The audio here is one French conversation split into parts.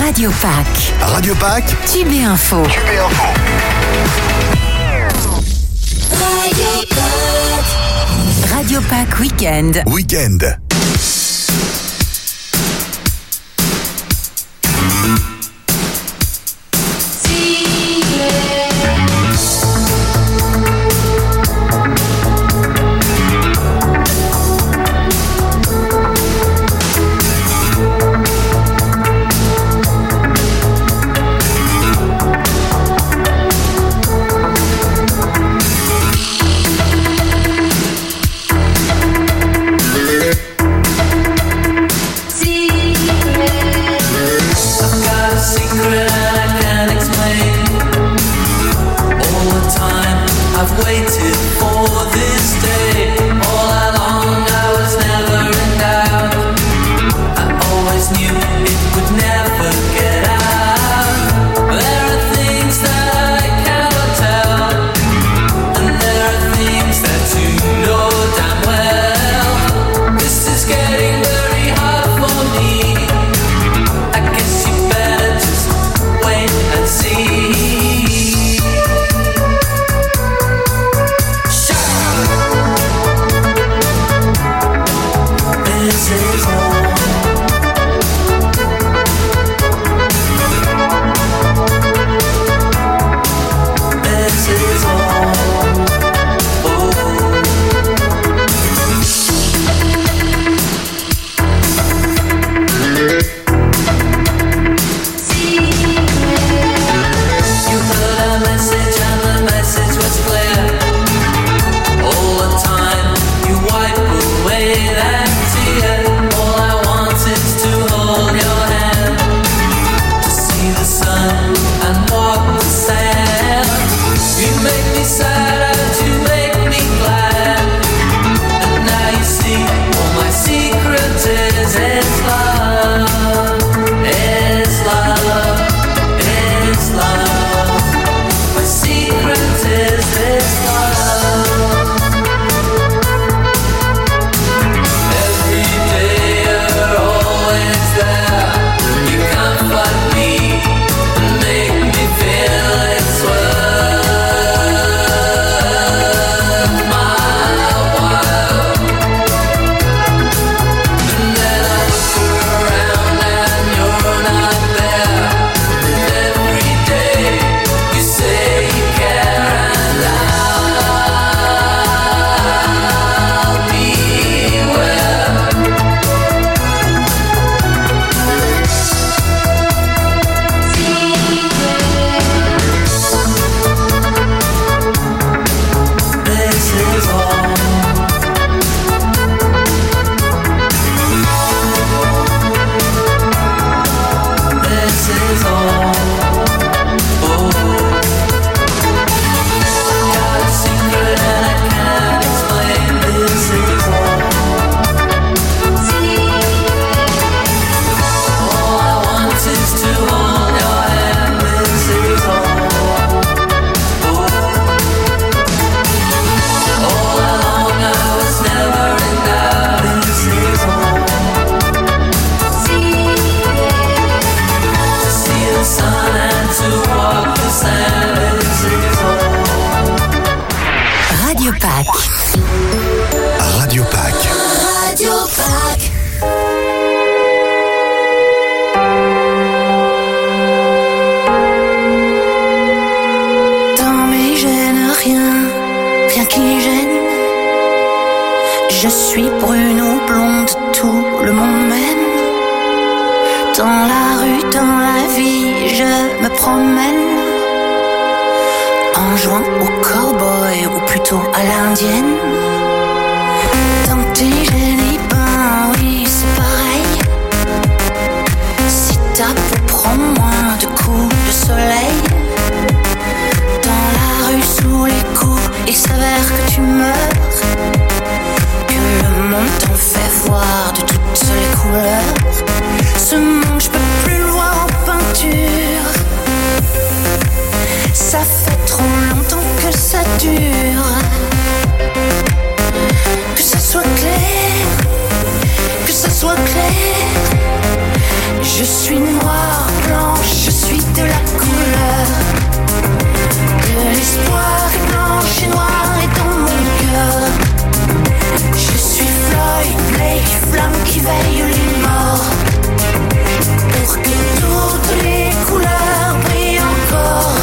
Radio Pack. Radio Pack. Tube et info. Radio Pack Weekend. Je suis noir, blanc veillent les morts, pour que toutes les couleurs brillent encore.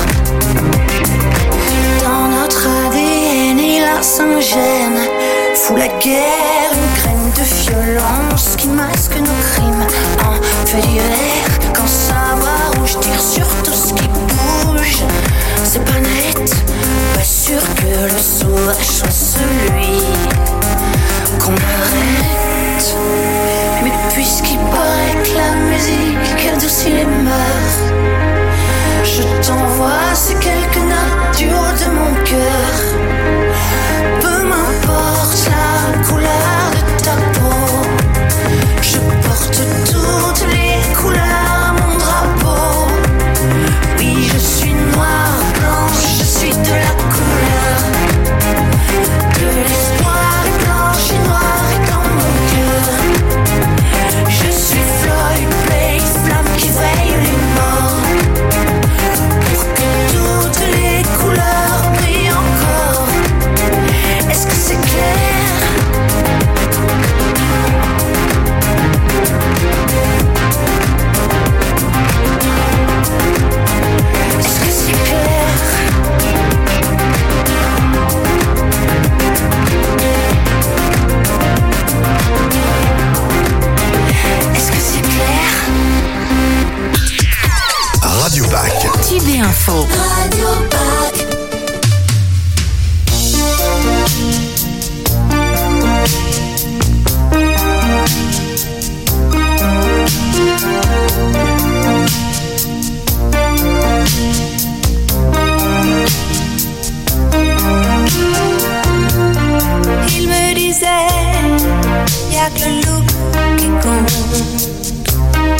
Dans notre ADN et la Saint-Gène fout la guerre, une graine de violence qui masque nos crimes. En fait divers, quand ça va rouge, tire sur tout ce qui bouge. C'est pas net, pas sûr que le sauvage soit celui qu'on arrête. Mais puisqu'il paraît que la musique adoucit les mœurs, je t'envoie ces quelques notes du haut de mon cœur. Peu m'importe la couleur de ta peau, je porte toutes les couleurs à mon drapeau. Oui, je suis noire, blanche, je suis de la couleur de l'espoir, et blanche et noire est dans mon cœur. Je suis Floyd Place, flamme qui veille les morts, pour que toutes les couleurs brillent encore. Est-ce que c'est clair? Est-ce que c'est clair? Est-ce que c'est clair? Radio Pack. Tube et Info. Radio Pack. Il me disait, y'a que le look qui compte.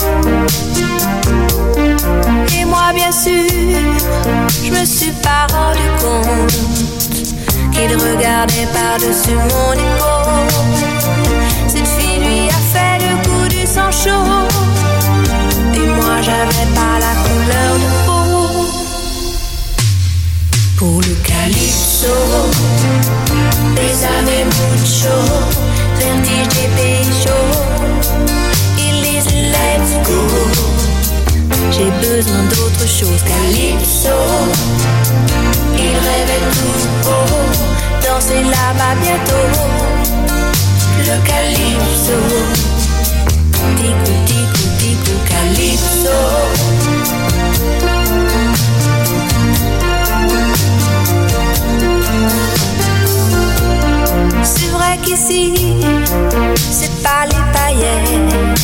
Et moi bien sûr, je me suis pas rendu compte qu'il regardait par-dessus mon épaule. Cette fille lui a fait le coup du sang chaud, et moi j'avais pas la couleur de peau. Pour le calypso, bésame mucho, vertige des pécho, il disent let's go. J'ai besoin d'autre chose, calypso. Il rêvait tout haut, danser là-bas bientôt. Le calypso, ticou ticou ticou calypso. C'est vrai qu'ici, c'est pas les paillettes,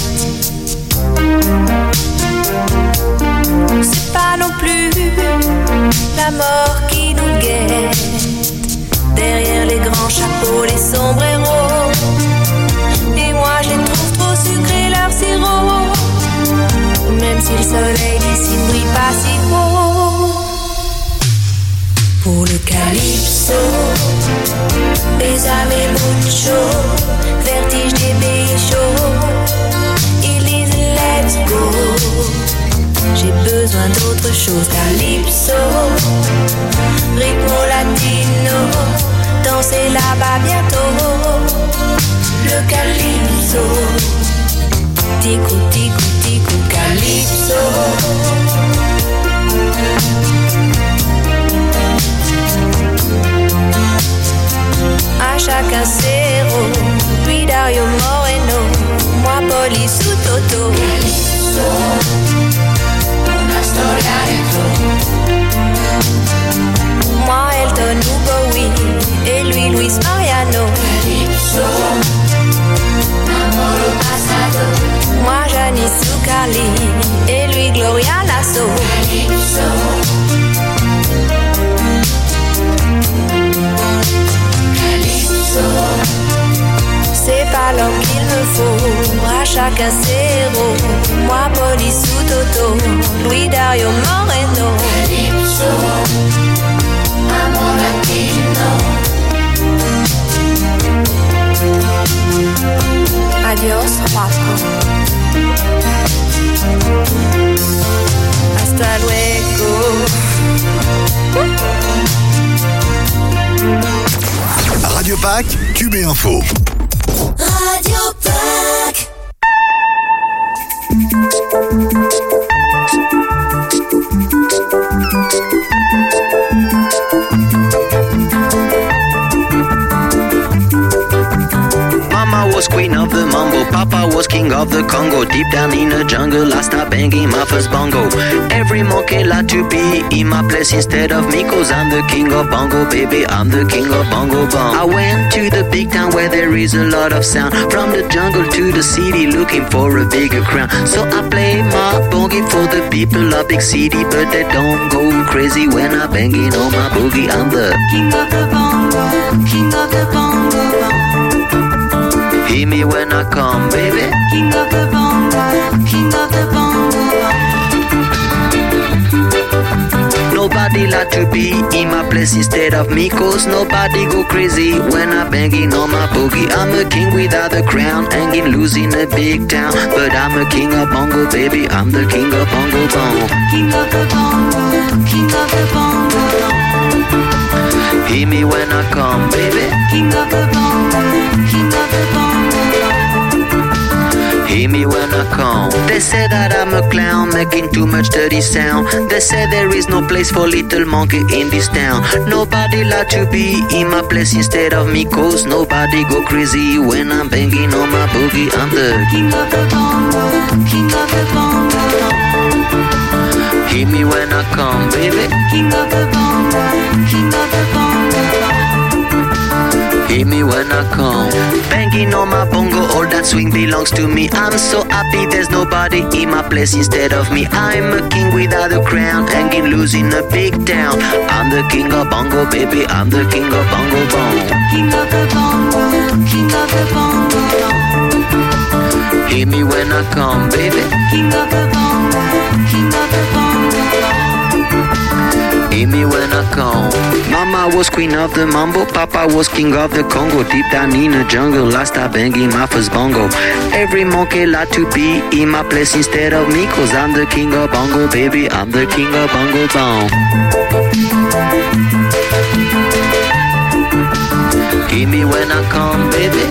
c'est pas non plus la mort qui nous guette. Derrière les grands chapeaux, les sombreros, et moi je les trouve trop sucrés leur sirop. Même si le soleil d'ici ne brille pas si haut. Pour le calypso, bésame mucho, vertige des bichos, ils disent let's go. J'ai besoin d'autre chose, calypso, ritmo latino, danser là-bas bientôt. Le calypso, ticou ticou ticou calypso. À chacun ses rôles, lui Dario Moreno, moi Poli sous Toto. Calypso, una storia dentro. Moi Elton ou Bowie, et lui Luis Mariano. Calypso, amore passato. Moi Janis ou Carly, et lui Gloria Lasso. Calypso. C'est pas l'homme qu'il me faut, à chacun ses rôles. Moi, Police ou Toto, Louis Dario Moreno. Calypso, amor latino. Adios, Juaco. Hasta luego. Radio Pack, Tube et Info. Radio Pack. king of the Congo. Deep down in the jungle, I start banging my first bongo. Every monkey like to be in my place instead of me, cause I'm the king of bongo, baby, I'm the king of bongo bong. I went to the big town where there is a lot of sound. From the jungle to the city, looking for a bigger crown. So I play my boogie for the people of big city, but they don't go crazy when I'm banging on my boogie. I'm the king of the bongo, king of the bongo bong. Hear me when I come, baby. King of the bongo, king of the bongo bong. Nobody like to be in my place instead of me, cause nobody go crazy when I'm banging on my boogie. I'm a king without a crown, hanging loose in a big town, but I'm a king of bongo, baby, I'm the king of bongo bong. King of the bongo, king of the bongo bong. Hear me when I come, baby. King of the bongo, king of the bongo bong. Hear me when I come. They say that I'm a clown, making too much dirty sound. They say there is no place for little monkey in this town. Nobody like to be in my place instead of me, cause nobody go crazy when I'm banging on my boogie. I'm the king of the bongo, king of the bongo bong. Hear me when I come, baby. King of the bongo, king of the bongo bong. Hear me when I come. Banging on my bongo, all that swing belongs to me. I'm so happy there's nobody in my place instead of me. I'm a king without a crown, hanging loose in a big town. I'm the king of bongo, baby, I'm the king of bongo bong. King of the bongo, king of the bongo bong. Hear me when I come, baby. King of the bongo, king of the bongo bong. Hear me when I come. Mama was queen of the mambo, Papa was king of the Congo. Deep down in the jungle, I start banging my first bongo. Every monkey like to be in my place instead of me, cause I'm the king of bongo, baby, I'm the king of bongo bong. Hear me when I come, baby.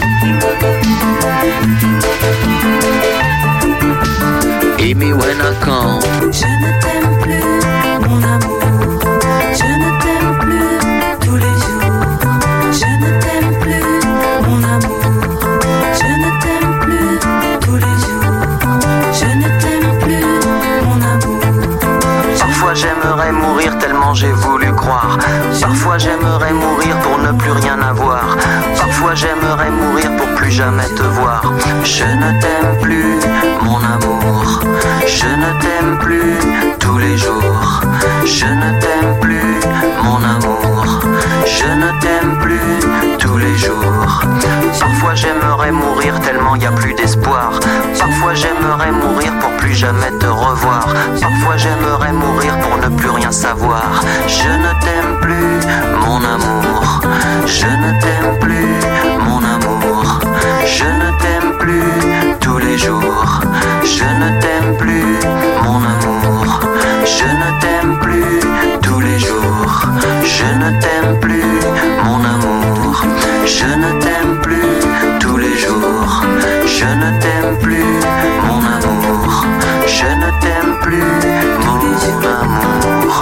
Hear me when I come. Je ne t'aime plus, mon amour. Je ne t'aime plus tous les jours. Je ne t'aime plus, mon amour. Je ne t'aime plus tous les jours. Je ne t'aime plus, mon amour. Parfois j'aimerais mourir tellement j'ai voulu croire. Parfois j'aimerais mourir pour ne plus rien avoir. Parfois j'aimerais mourir pour plus jamais te voir. Je ne t'aime plus, mon amour. Je ne t'aime plus tous les jours. Je ne t'aime plus, mon amour. Je ne t'aime plus tous les jours. Parfois j'aimerais mourir tellement y a plus d'espoir. Parfois j'aimerais mourir pour plus jamais te revoir. Parfois j'aimerais mourir pour ne plus rien savoir. Je ne t'aime plus, mon amour. Je ne t'aime plus, mon amour. Je ne t'aime plus tous les jours. Je ne t'aime plus, mon amour. Je ne t'aime plus tous les jours. Je ne t'aime plus, mon amour. Je ne t'aime plus tous les jours. Je ne t'aime plus, mon amour. Je ne t'aime plus, mon amour.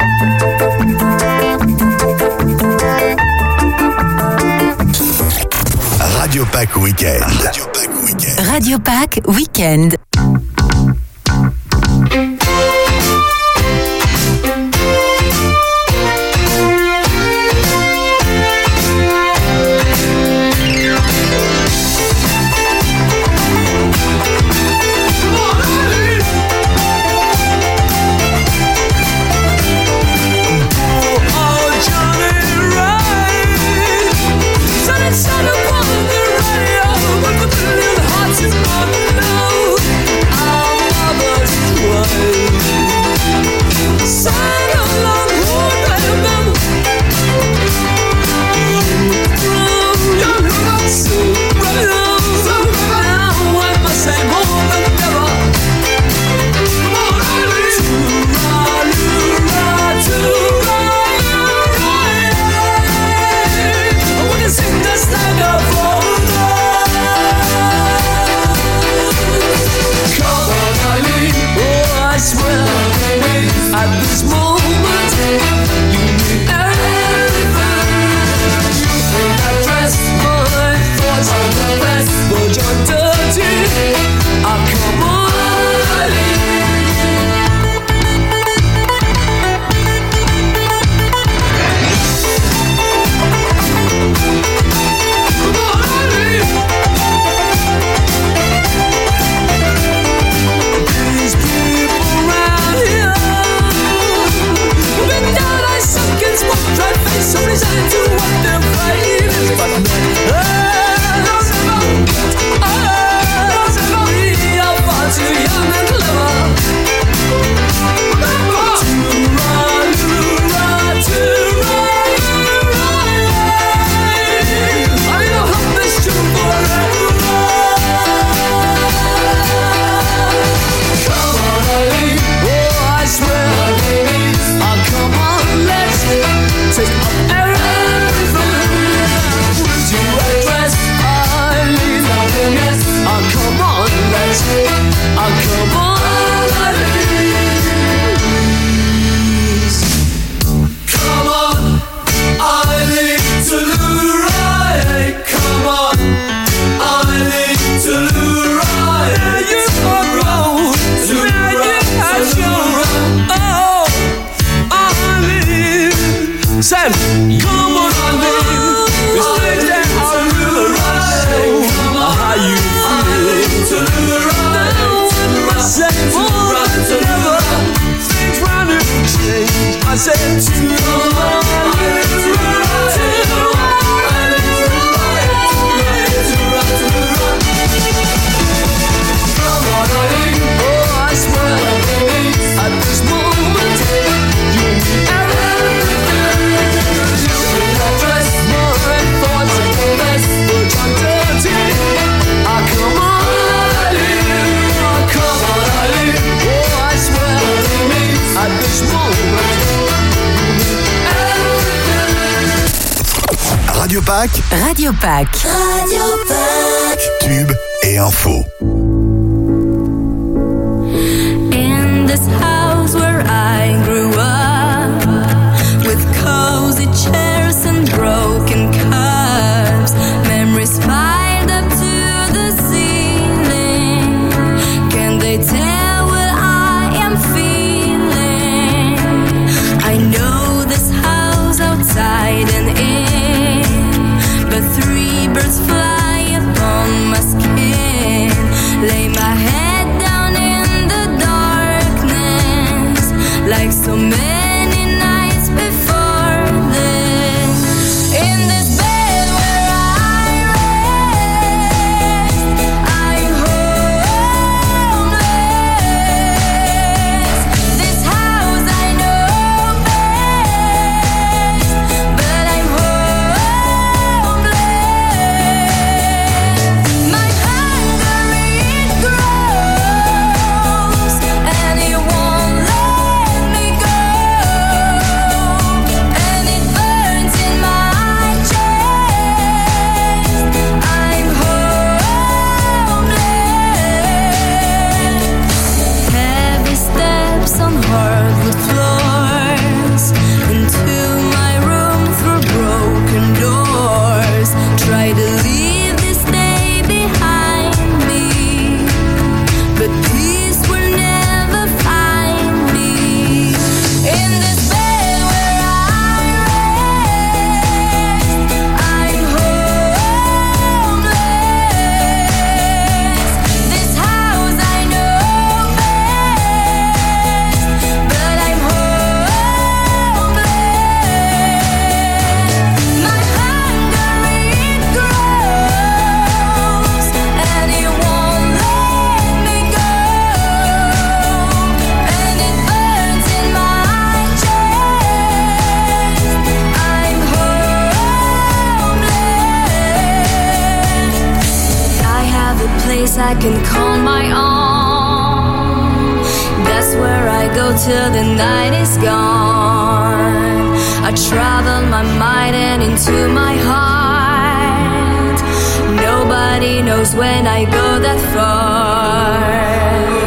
Radio Pack Weekend. Radio Pack Weekend. I said, come on, Arlene. It's things that are real right. How you feel? I said, things running change. I said, Radio Pack. Radio Pack. Radio Pack. Tube et info. In this house where I grew up, with cozy chairs and broken cups, memories piled up to the ceiling. Can they tell what I am feeling? I know this house outside and in, but three birds fly upon my skin. Lay my head down in the darkness, like so many nights before this. In this bed where I rest, I'm homeless. This house I know best, but I'm homeless. My hunger it grows, and it won't let me go, and it burns in my chest. I'm homeless. Heavy steps on hardwood floors, into my room through broken doors. Try to leave this day behind me, but peace will never find me. In this bed where I rest, I'm homeless. This house I know best, but I'm homeless. My hunger it grows, and it won't let me go, and it burns in my chest. I'm homeless. I have a place I can call my own. That's where I go till the night is gone. I travel my mind and into my heart. Nobody knows when I go that far.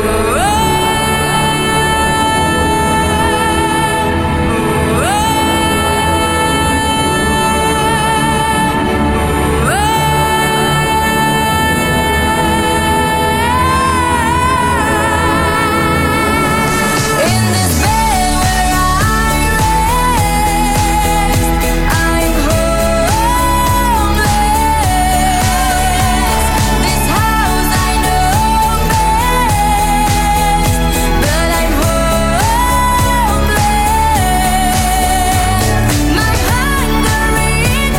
In this bed where I rest, I'm homeless. This house I know best, but I'm homeless. My hunger it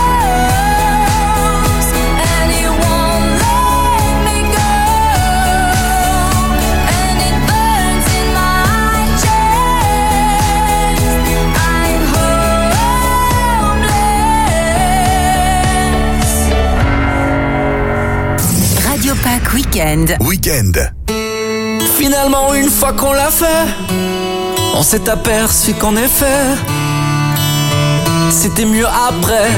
grows, and it won't let me go, and it burns in my chest. I'm homeless. Radio Pack Weekend. Weekend. Finalement, une fois qu'on l'a fait, on s'est aperçu qu'en effet, c'était mieux après.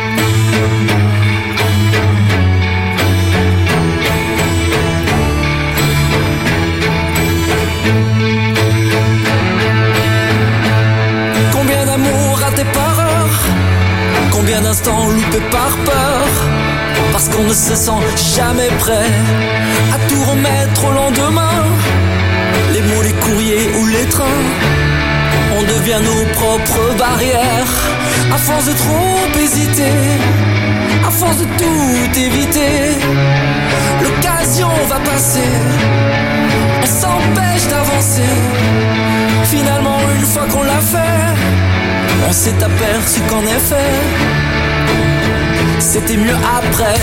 Combien d'amour raté par heure, combien d'instants loupés par peur, parce qu'on ne se sent jamais prêt à tout remettre au lendemain. Les mots, les courriers ou les trains, on devient nos propres barrières. À force de trop hésiter, à force de tout éviter, l'occasion va passer, on s'empêche d'avancer. Finalement, une fois qu'on l'a fait, on s'est aperçu qu'en effet, c'était mieux après.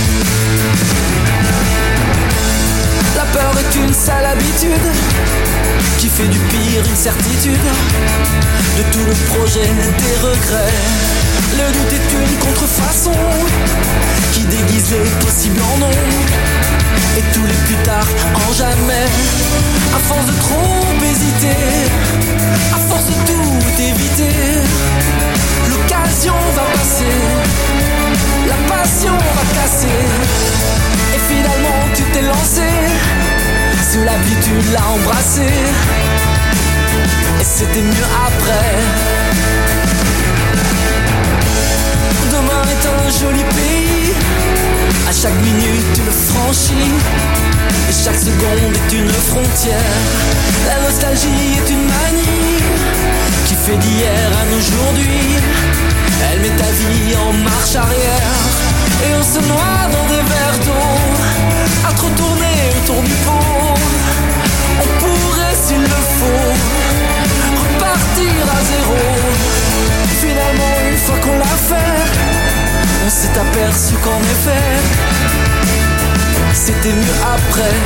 La peur est une sale habitude qui fait du pire une certitude. De tout le projet des regrets, le doute est une contrefaçon qui déguise les possibles en non et tous les plus tard en jamais. À force de trop hésiter, à force de tout éviter, l'occasion va passer, la passion va casser. Et finalement tu t'es lancé, sous la pluie tu l'as embrassé, et c'était mieux après. Demain est un joli pays, à chaque minute tu le franchis, et chaque seconde est une frontière. La nostalgie est une manie qui fait d'hier à aujourd'hui. Elle met ta vie en marche arrière, et on se noie dans des verres d'eau, à trop tourner autour du pot. On pourrait, s'il le faut, repartir à zéro. Finalement, une fois qu'on l'a fait, on s'est aperçu qu'en effet, c'était mieux après.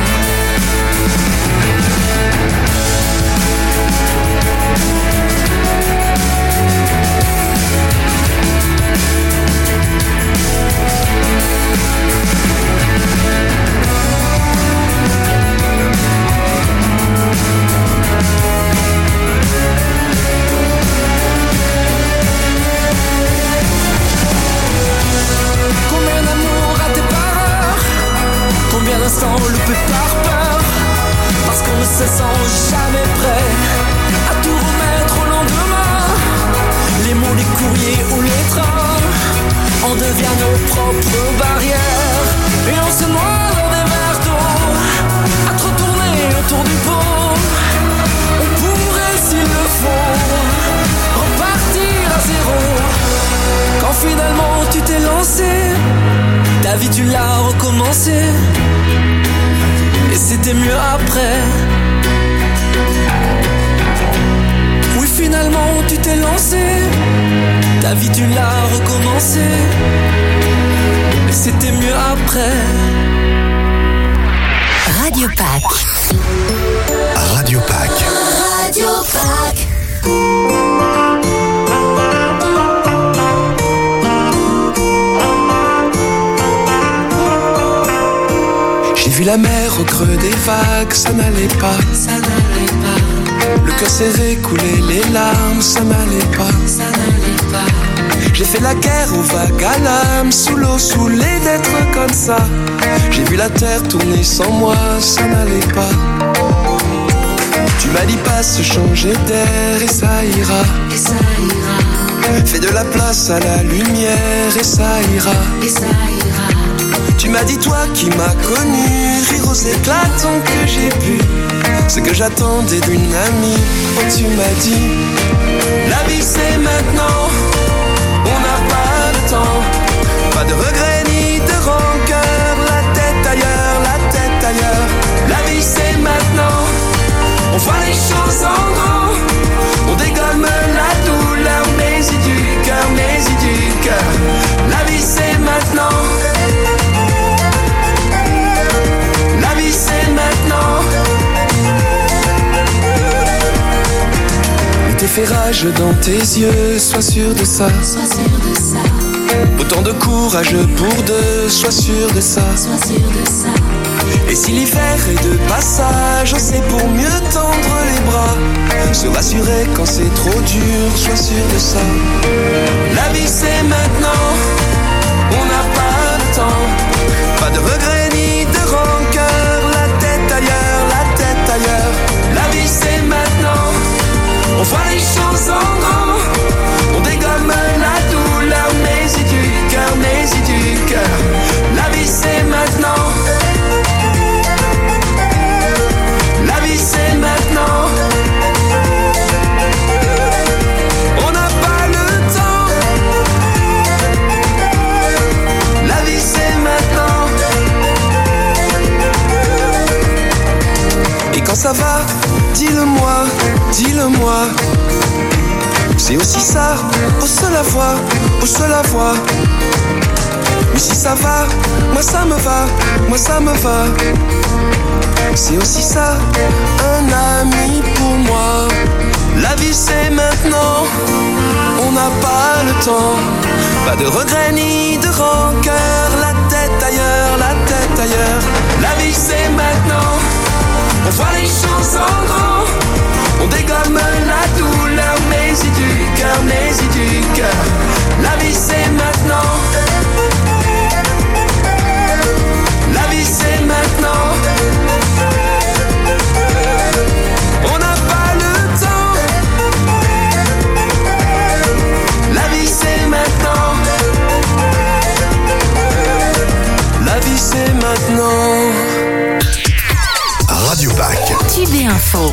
Combien d'amour raté par heure, combien d'instants loupés par peur, parce qu'on ne se sent jamais prêt à tout remettre au lendemain. Les mots, les courriers ou les trains en deviennent nos propres barrières, et on se noie dans des verres d'eau, à trop tourner autour du pot. On pourrait, s'il le faut, repartir à zéro. Quand finalement tu t'es lancé, ta vie tu l'as recommencé, et c'était mieux après. Oui, finalement tu t'es lancé, ta vie tu l'as recommencé, et c'était mieux après. Radio Pack. Radio Pack. Radio Pack. J'ai vu la mer au creux des vagues, ça n'allait pas, ça n'allait pas. Le cœur serré, couler les larmes, ça n'allait pas, ça n'allait pas. J'ai fait la guerre aux vagues à l'âme, sous l'eau, saoulé d'être comme ça. J'ai vu la terre tourner sans moi, ça n'allait pas. Tu m'as dit passe, changer d'air, et ça ira, et ça ira. Fais de la place à la lumière, et ça ira, et ça ira. Tu m'as dit toi qui m'as connu, rire aux éclatants que j'ai pu, ce que j'attendais d'une amie. Oh, tu m'as dit, la vie c'est maintenant, on n'a pas de temps, pas de regrets ni de rancœur, la tête ailleurs, la vie c'est maintenant, on voit les choses en grand, on dégomme la douleur, mais y du cœur, la vie c'est maintenant. La vie c'est maintenant. T'es fait rage dans tes yeux, sois sûr de ça. Sois sûr de ça. Autant de courage pour deux, sois sûr de ça. Sois sûr de ça. Et si l'hiver est de passage, c'est pour mieux tendre les bras. Se rassurer quand c'est trop dur, sois sûr de ça. La vie c'est maintenant, on n'a pas de temps, pas de regrets ni de rancœur, la tête ailleurs, la vie c'est maintenant, on voit les choses en grand, on dégomme la douleur, mais y du cœur, la vie c'est maintenant, la vie c'est maintenant, on n'a pas le temps moi. C'est aussi ça, au seul à voir, au seul à voir. Mais si ça va, moi ça me va, moi ça me va. C'est aussi ça, un ami pour moi. La vie c'est maintenant, on n'a pas le temps. Pas de regrets ni de rancœur, la tête ailleurs, la tête ailleurs. La vie c'est maintenant, on voit les choses en grand. On dégomme la douleur, mais y du cœur, mais y du cœur. La vie c'est maintenant. La vie c'est maintenant. On n'a pas le temps. La vie c'est maintenant. La vie c'est maintenant. Radio Pack. Tube et Info.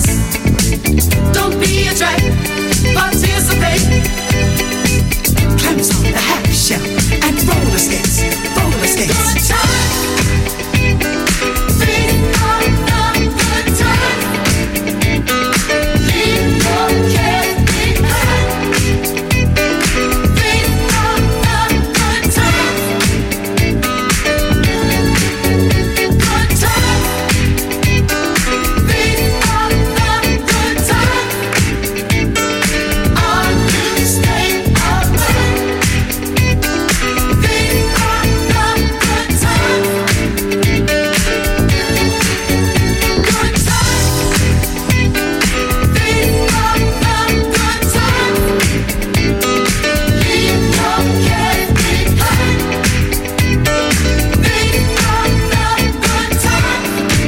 Don't be a drag, participate. Climb on the happy shell and roller skates, roller skates. Good time. Think of the good time. Leave your cares behind. Think of the good time. Good time. Think of the good time. Our new state of mind. Think of the good time. Good time. Think of the good time. Leave your cares behind. Think of the good time.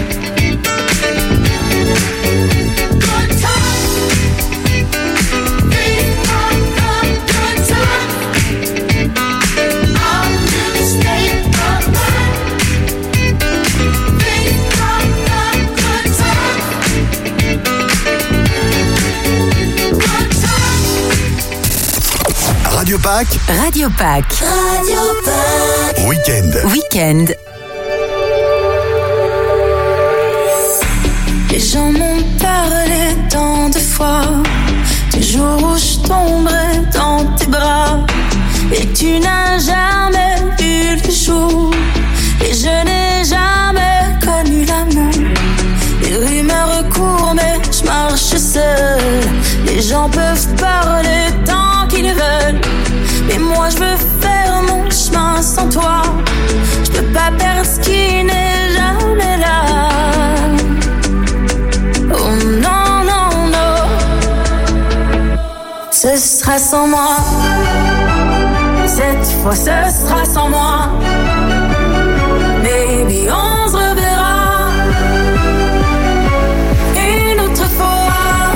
Good time. Think of the good time. Our new state of mind. Think of the good time. Good time. Radio Pack, Radio Pack. Radio Pack. week-end. Week-end. Les gens m'ont parlé tant de fois du jour où je tomberai dans tes bras et tu n'as jamais vu le jour et je n'ai jamais connu l'amour. Les rumeurs courent mais je marche seule. Les gens peuvent parler tant qu'ils veulent, mais moi je veux faire mon chemin sans toi. Je peux pas perdre ce qui n'est jamais là. Oh non, non, non. Ce sera sans moi. Cette fois ce sera sans moi. Baby, on se reverra une autre fois.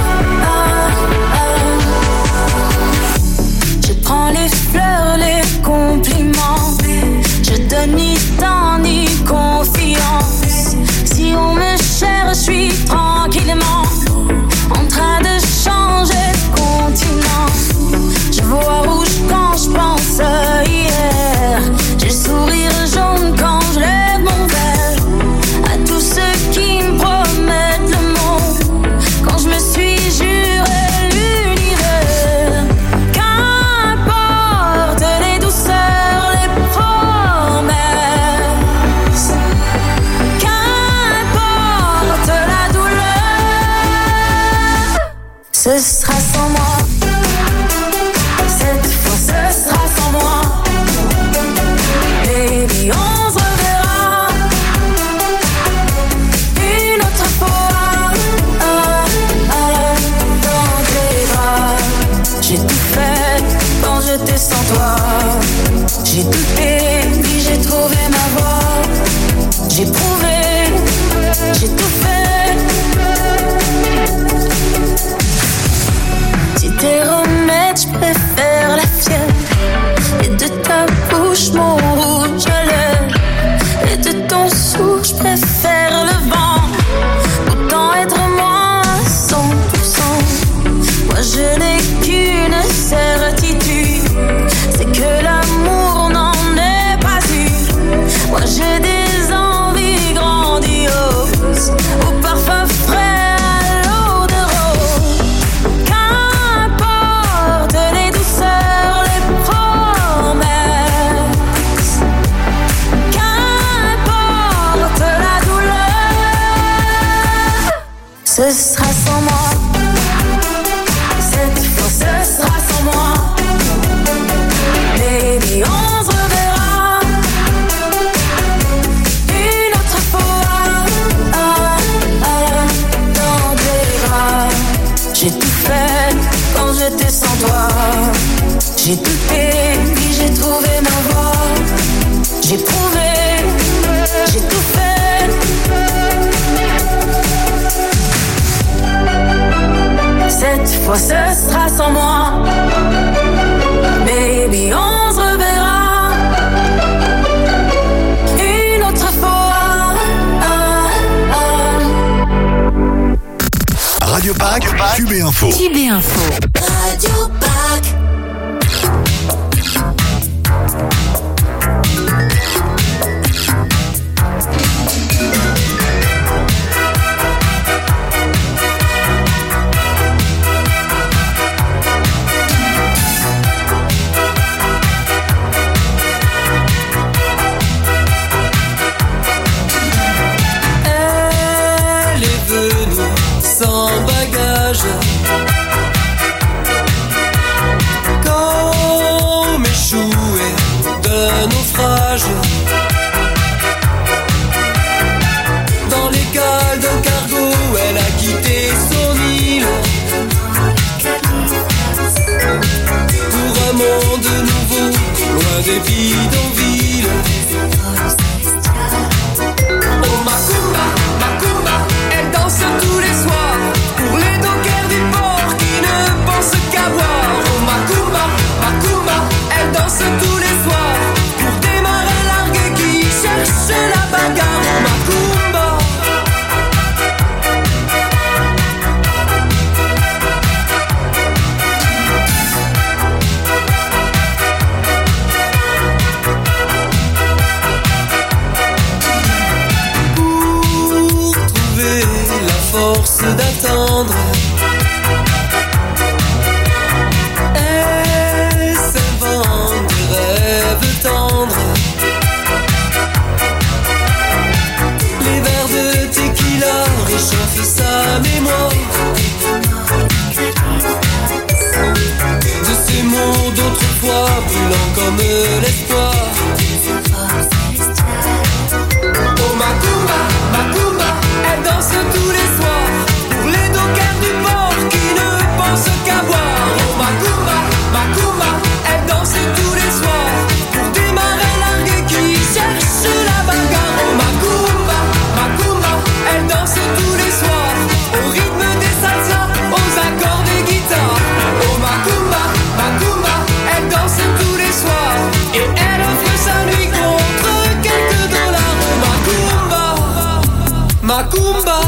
Je prends les fleurs, les compliments. Je donne ni temps ni confiance. Si on me cherche, je suis tranquillement en train de changer de continent. Je vois rouge quand je pense hier. J'ai le sourire jaune quand je lève mon verre à tous ceux qui me promettent le monde quand je me suis juré l'univers. Qu'importe les douceurs, les promesses, qu'importe la douleur, ce sera sans moi. Cette fois ce sera sans moi. Baby, on se reverra une autre fois dans tes bras. J'ai tout fait quand j'étais sans toi. J'ai douté, puis j'ai trouvé ma voie. J'ai prouvé, j'ai tout fait. Si tes remèdes, je préfère la fièvre. Et de ta bouche, mon rouge à lèvres. Et de ton souffle, je préfère le vent. Autant être moi à 100%. Moi, je n'ai qu'une certitude, c'est que l'amour n'en est pas une. Moi, j'ai des envies grandioses, au parfum frais, à l'eau de rose. Qu'importe les douceurs, les promesses, qu'importe la douleur, ce sera sans moi. Cette fois ce sera sans moi. Baby, on se reverra une autre fois dans tes bras. J'ai tout fait quand j'étais sans toi. J'ai douté, puis j'ai trouvé ma voie. J'ai prouvé, j'ai tout fait. Cette fois ce sera sans moi. Baby, on se reverra une autre fois. Radio Pack, Tube et Info. Tube et Info. Radio Pack. Sans bagage, comme échoué d'un naufrage, dans les cales d'un cargo, elle a quitté son île pour un monde nouveau, loin des bidonvilles. Oh Macumba, Macumba, elle danse tous les soirs pour les dockers du port qui ne pensent qu'à boire. Oh Macumba, Macumba, elle danse tous les soirs pour des marins largués qui cherchent la bagarre. Oh Macumba. Force d'attendre, elle s'invente des rêves tendres. Les verres de tequila réchauffent sa mémoire de ces mots d'autrefois brûlants comme l'espoir. Oh Macumba, Macumba, elle danse tous les soirs pour les dockers du port qui ne pensent qu'à boire. Oh Macumba, Macumba, elle danse tous les soirs pour des marins largués qui cherchent la bagarre. Oh Macumba, Macumba, elle danse tous les soirs au rythme des salsas, aux accords des guitares. Oh Macumba, Macumba, elle danse tous les soirs et elle offre sa nuit contre quelques dollars. Oh Macumba, Macumba.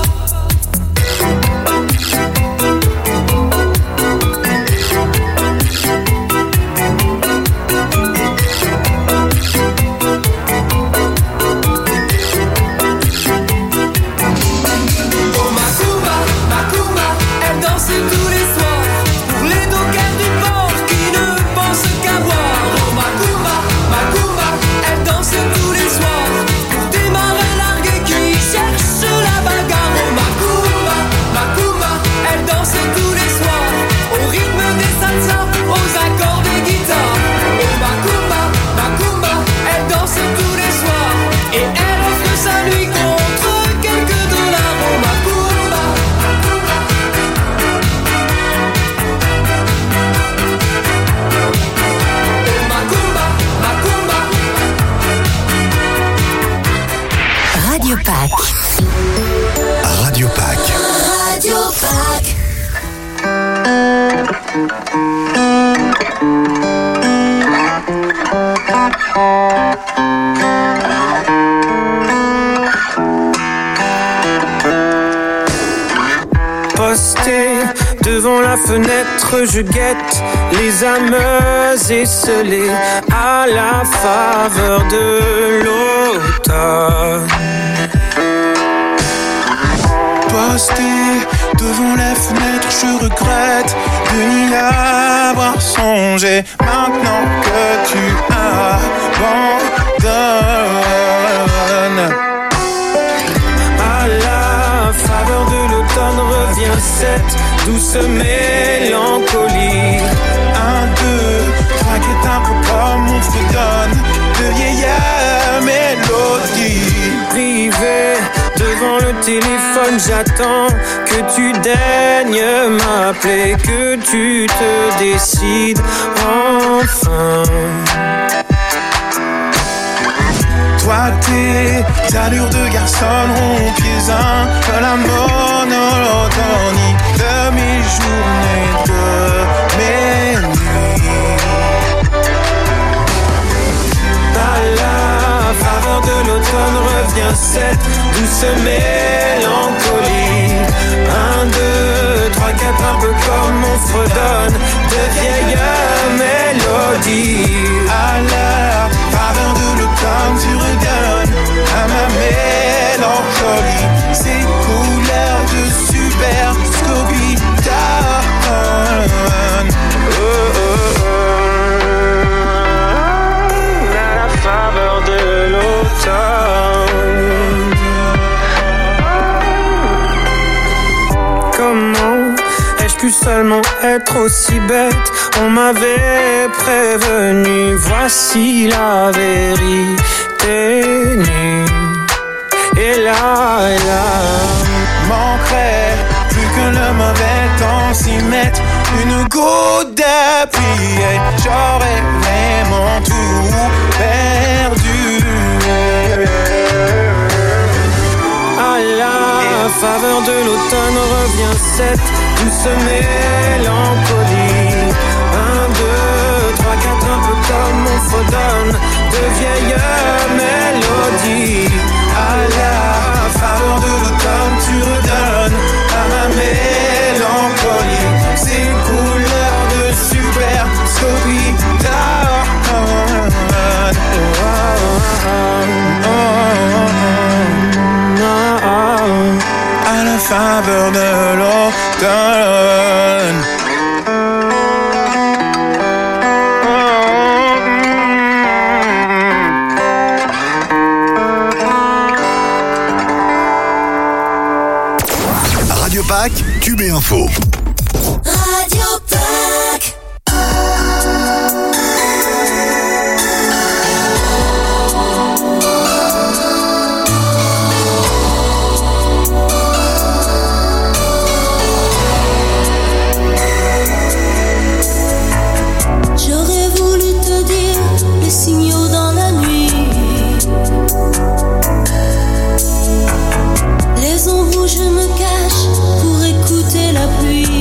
Radio Pack. Radio Pack. Radio Pack. Posté devant la fenêtre, je guette les âmes esselées à la faveur de l'automne. Posté devant la fenêtre, je regrette de n'y avoir songé. Maintenant que tu abandonnes, à la faveur de l'automne revient cette douce mélancolie. 1, 2, 3 qui est un peu comme on se donne de vieilles mélodies. Privé devant le téléphone, j'attends que tu daignes m'appeler, que tu te décides enfin. Toi, tes allures de garçon rompies de la monotonie de mes journées, de mes nuits. À la faveur de l'automne revient cette douce mélancolie. 1, 2, quatre un peu comme on fredonne de vieilles mélodies. À la faveur de l'automne, tu redonnes à ma mélancolie ces couleurs de super Scooby Down. À la faveur de l'automne. Comment ai-je pu seulement être aussi bête? On m'avait prévenu, voici la vérité nue. Et là, manquerait plus que le mauvais temps s'y mette une goutte de pluie et j'aurais vraiment tout perdu. À la faveur de l'automne revient cette douce mélancolie. 1, 2, 3, 4, un peu comme on fredonne de vieilles mélodies. À la faveur de l'automne, tu redonnes à ma mélancolie ces couleurs de super Scooby Down. À la faveur de l'automne. Radio Pack, Cube et Info. Radio Pack. J'aurais voulu te dire les signaux dans la nuit, les ombres où je me cache pour écouter la pluie.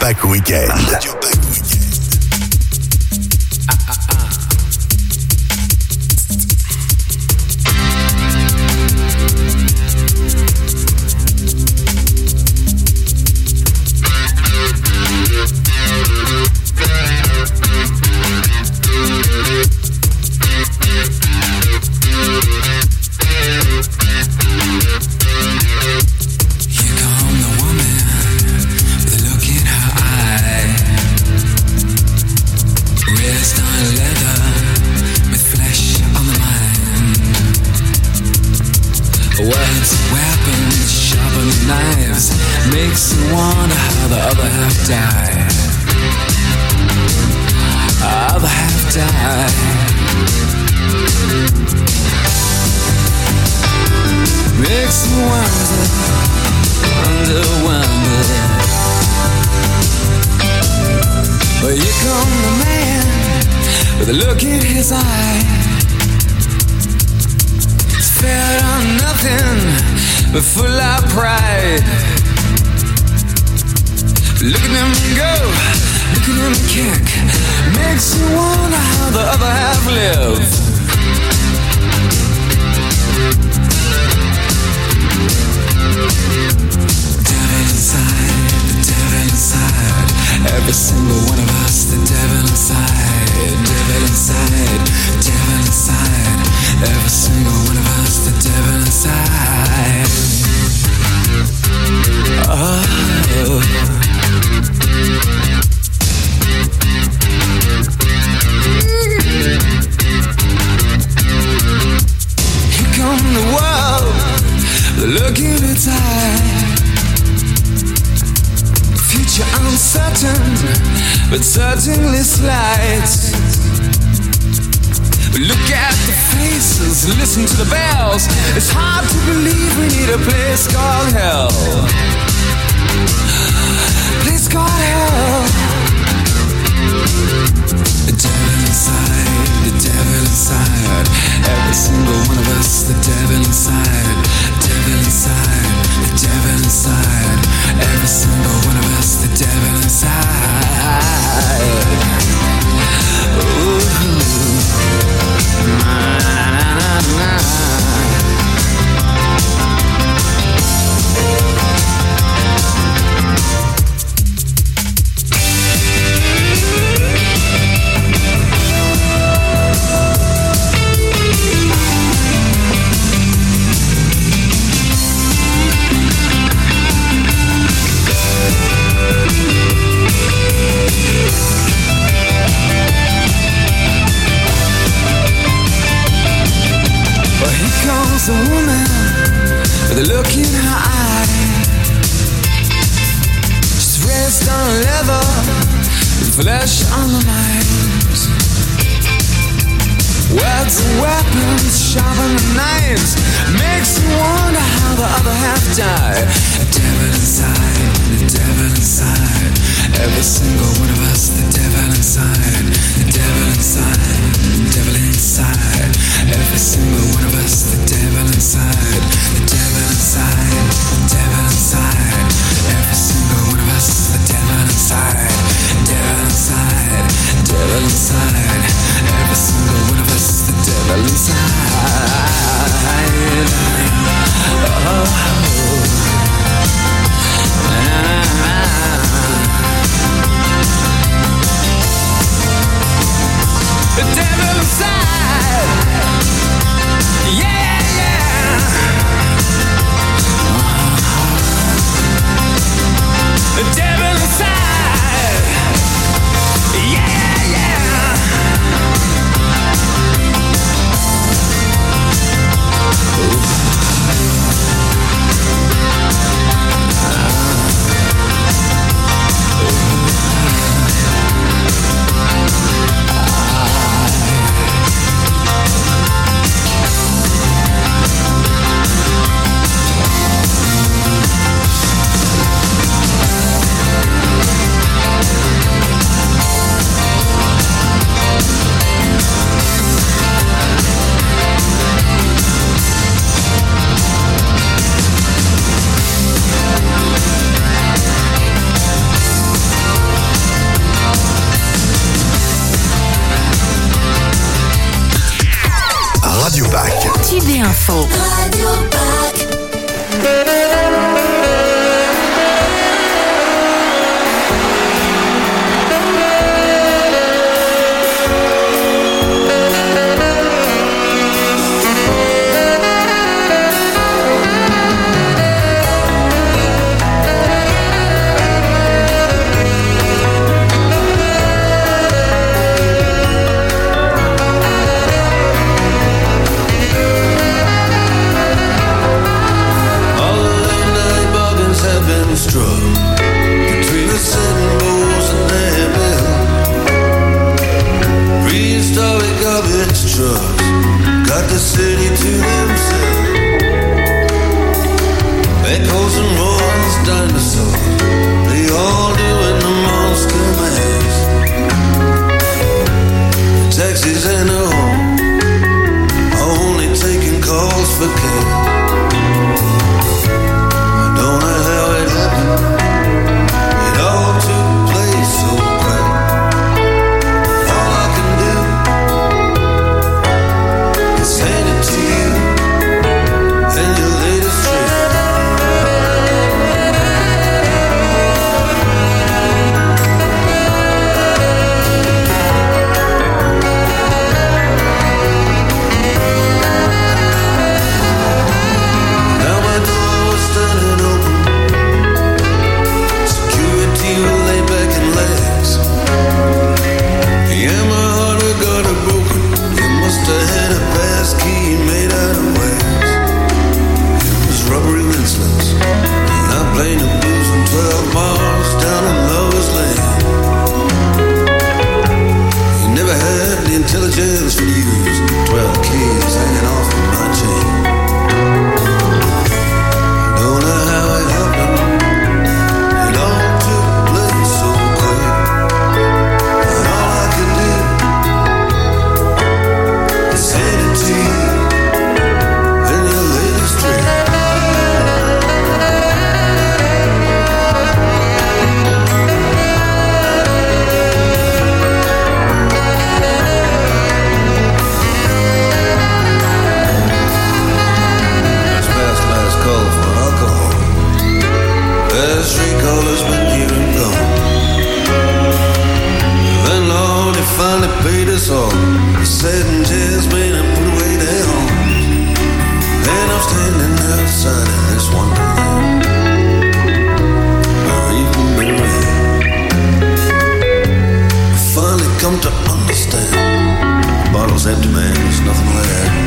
Pack Weekend. Listen to the bells. It's hard to believe we need a place called hell. Place called hell. The devil inside, the devil inside. Every single one of us, the devil inside. Devil inside, the devil inside. Every single one of us, the devil inside. Ooh. A woman with a look in her eye. She's raised on leather with flesh on her mind. Words and weapons, sharper than knives. Makes you wonder how the other half died. The devil inside, the devil inside. Every single one of us, the devil inside. The devil inside, the devil inside. Every single one of us, the devil inside. The devil inside, the devil inside. Every single one of us, the devil inside. Devil inside, devil inside. Every single one of us, the devil inside. The devil inside. Yeah, yeah. The devil inside. Yeah, yeah. Radio Bac. Tube et Info. Radio Bac. Got the city to themselves. Echoes and roars, dinosaurs, they all doing the monster mash. Taxis and a home are only taking calls for cash. I don't know how it happened. It all took place so quick. All I can do is hand it to you and your latest trick. Now my door's standing open. Security will lay back in legs. Yeah, my heart got it broken. You must have had a pass key made out of wax. It was rubbery rinselets, and I played the blues from 12 miles down in Lover's Lane. You never had the intelligence for use 12 keys hanging off of my chain. Don't know how it happened. It all took place so quick. And all I can do is hand it to you and your latest trick. That's past last call for alcohol. Last street caller's been here and gone. Then Lord, he finally paid us all. He sat in chairs, made and put away their homes. And I'm standing outside of this wonderland, where even the rain. I finally come to understand. The bottle's empty, man, there's nothing left.